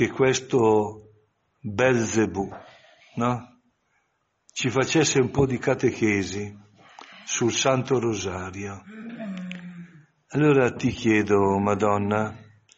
che questo Belzebù, no? Ci facesse un po' di catechesi sul Santo Rosario. Allora ti chiedo, Madonna,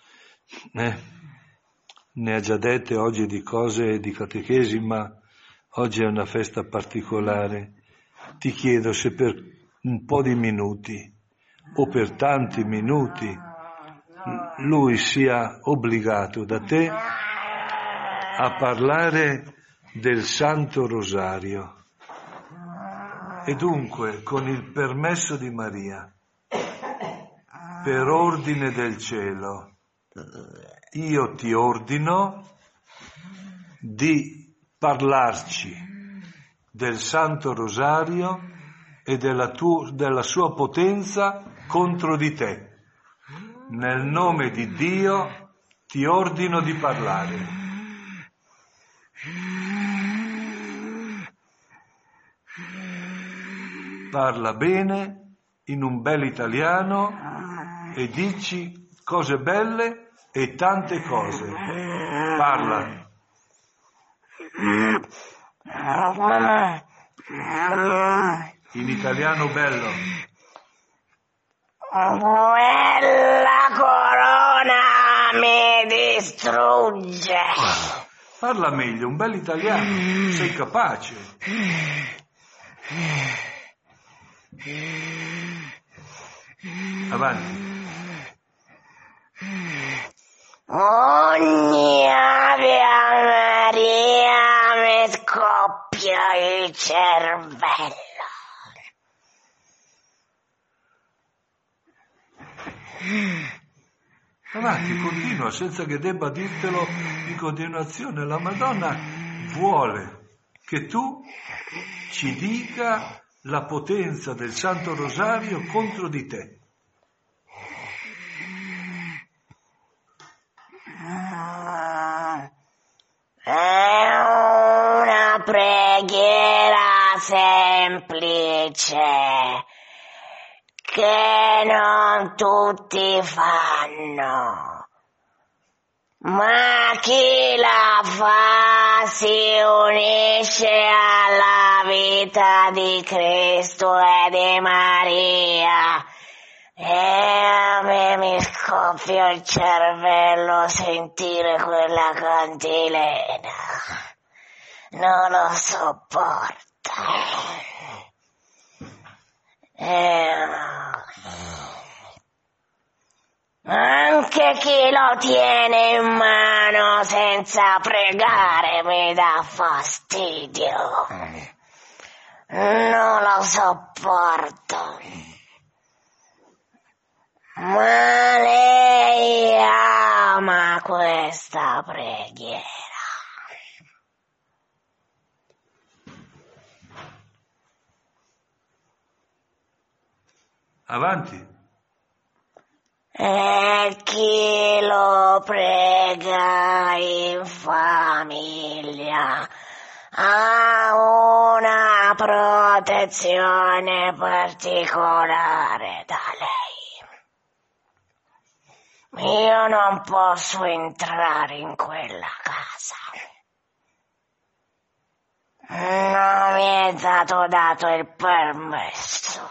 ne ha già dette oggi di cose di catechesi, ma oggi è una festa particolare. Ti chiedo se per un po' di minuti o per tanti minuti lui sia obbligato da te a parlare del Santo Rosario. E dunque, con il permesso di Maria, per ordine del cielo, io ti ordino di parlarci del Santo Rosario e della sua potenza contro di te. Nel nome di Dio ti ordino di parlare. Parla bene, in un bel italiano, e dici cose belle e tante cose. Parla. In italiano bello. Quella corona mi distrugge. Parla meglio, un bel italiano. Sei capace. Avanti. Ogni Ave Maria mi scoppia il cervello. Avanti, continua, senza che debba dirtelo in continuazione. La Madonna vuole che tu ci dica la potenza del Santo Rosario contro di te. È una preghiera semplice che non tutti fanno, ma chi la fa si unisce alla vita di Cristo e di Maria. E a me mi scoppia il cervello sentire quella cantilena. Non lo sopporto. Anche chi lo tiene in mano senza pregare mi dà fastidio. Non lo sopporto. Ma lei ama questa preghiera. Avanti. E chi lo prega in famiglia ha una protezione particolare da lei. Io non posso entrare in quella casa. Non mi è stato dato il permesso.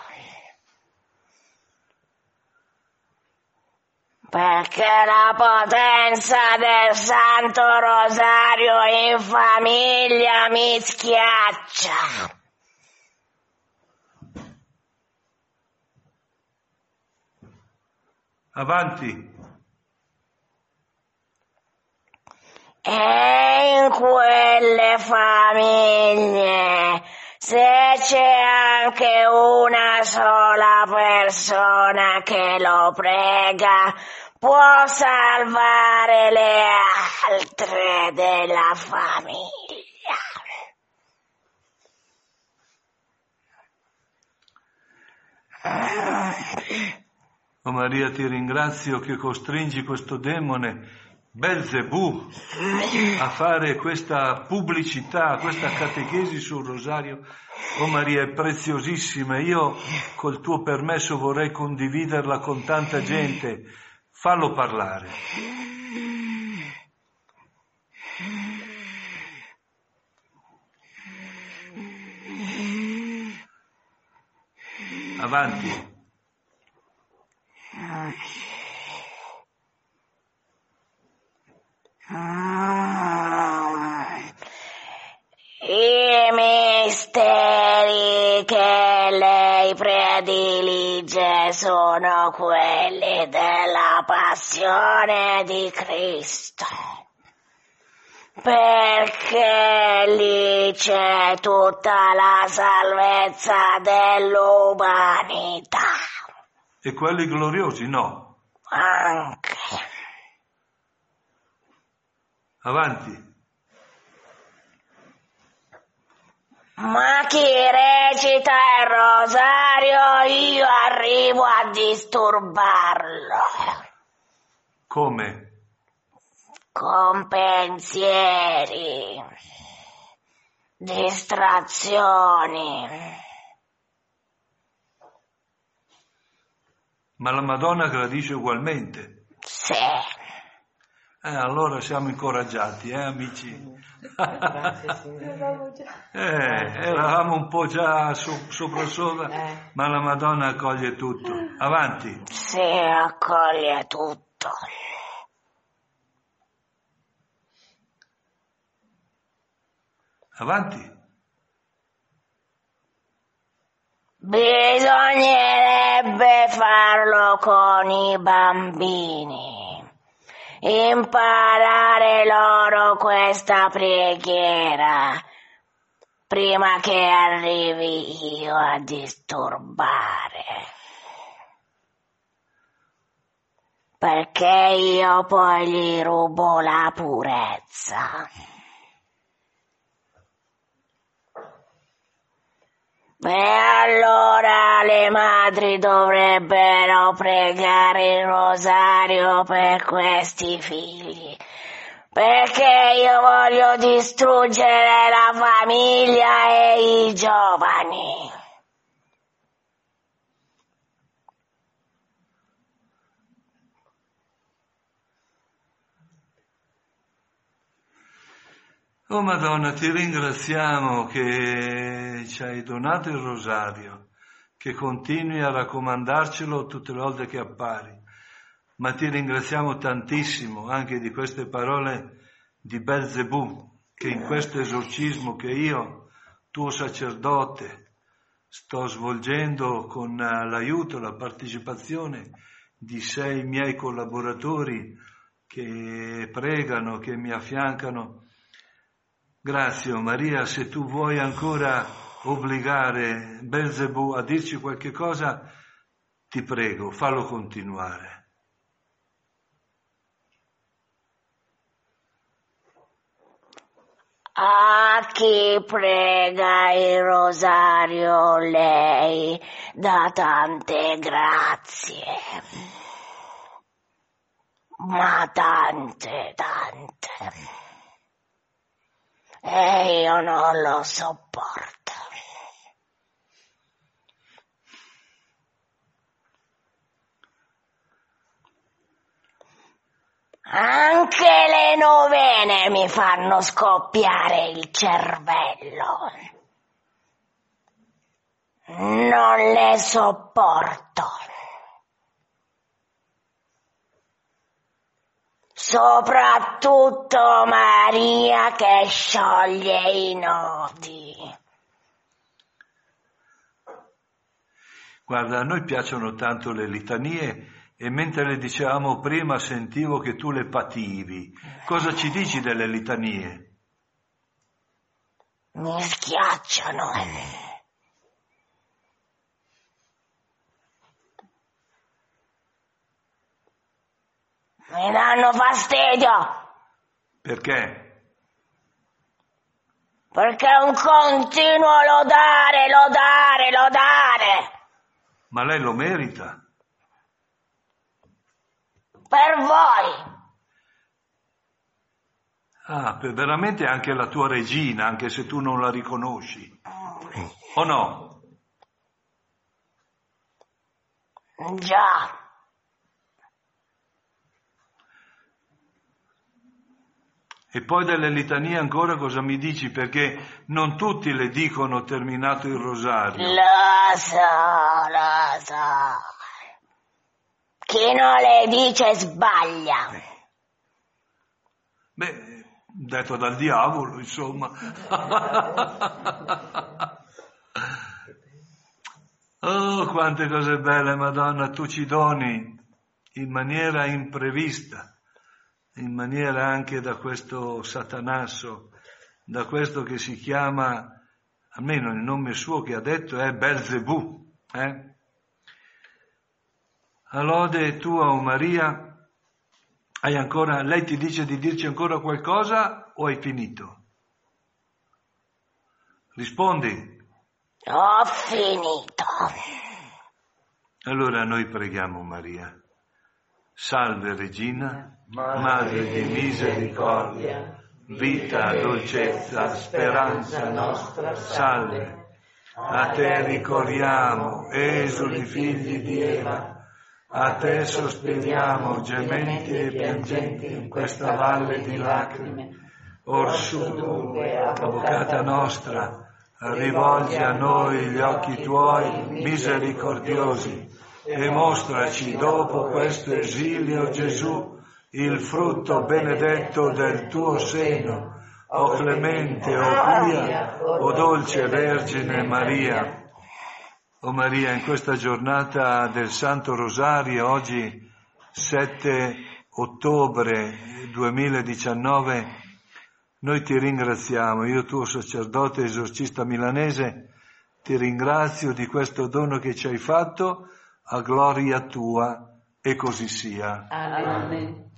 Perché la potenza del Santo Rosario in famiglia mi schiaccia. Avanti. E in quelle famiglie, se c'è anche una sola persona che lo prega, può salvare le altre della famiglia. Oh Maria, ti ringrazio che costringi questo demone Belzebù a fare questa pubblicità, questa catechesi sul rosario. Oh Maria, è preziosissima. Io col tuo permesso vorrei condividerla con tanta gente. Fallo parlare. Avanti. I misteri che lei predilige sono quelli della passione di Cristo, perché lì c'è tutta la salvezza dell'umanità. E quelli gloriosi no. Anche. Avanti. Ma chi recita il rosario io arrivo a disturbarlo. Come? Con pensieri, distrazioni. Ma la Madonna gradisce ugualmente. Sì. Allora siamo incoraggiati, amici? Grazie Signore. Eravamo un po' già sopra, ma la Madonna accoglie tutto. Avanti. Sì, accoglie tutto. Avanti. Bisognerebbe farlo con i bambini. Imparare loro questa preghiera prima che arrivi io a disturbare. Perché io poi gli rubo la purezza. E allora le madri dovrebbero pregare il rosario per questi figli, perché io voglio distruggere la famiglia e i giovani. Oh Madonna, ti ringraziamo che ci hai donato il rosario, che continui a raccomandarcelo tutte le volte che appari, ma ti ringraziamo tantissimo anche di queste parole di Belzebù, che in questo esorcismo che io, tuo sacerdote, sto svolgendo con l'aiuto, la partecipazione di 6 miei collaboratori che pregano, che mi affiancano. Grazie, Maria, se tu vuoi ancora obbligare Belzebù a dirci qualche cosa, ti prego, fallo continuare. A chi prega il rosario lei dà tante grazie, ma tante. E io non lo sopporto. Anche le novene mi fanno scoppiare il cervello. Non le sopporto. Soprattutto Maria che scioglie i nodi. Guarda, a noi piacciono tanto le litanie e mentre le dicevamo prima sentivo che tu le pativi. Cosa ci dici delle litanie? Mi schiacciano. Mi danno fastidio. Perché? Perché è un continuo lodare. Ma lei lo merita. Per voi. Veramente anche la tua regina, anche se tu non la riconosci. O no? Già. E poi delle litanie ancora cosa mi dici? Perché non tutti le dicono terminato il rosario. Lo so. Chi non le dice sbaglia. Beh, detto dal diavolo, insomma. Oh, quante cose belle, Madonna, tu ci doni in maniera imprevista, in maniera anche da questo Satanasso, da questo che si chiama, almeno il nome suo che ha detto è Belzebù. Lode tua, o Maria, hai ancora, lei ti dice di dirci ancora qualcosa o hai finito? Rispondi. Ho finito. Allora noi preghiamo Maria. Salve Regina, Madre di misericordia, vita, dolcezza, speranza nostra, salve. A te ricorriamo, esuli figli di Eva, a te sospiriamo, gementi e piangenti in questa valle di lacrime. Orsù dunque, avvocata nostra, rivolgi a noi gli occhi tuoi misericordiosi e mostraci dopo questo esilio Gesù, il frutto benedetto del tuo seno, o clemente, o pia, o dolce Vergine Maria. O Maria, in questa giornata del Santo Rosario, oggi 7 ottobre 2019, noi ti ringraziamo, io tuo sacerdote esorcista milanese, ti ringrazio di questo dono che ci hai fatto, a gloria tua, e così sia. Amen.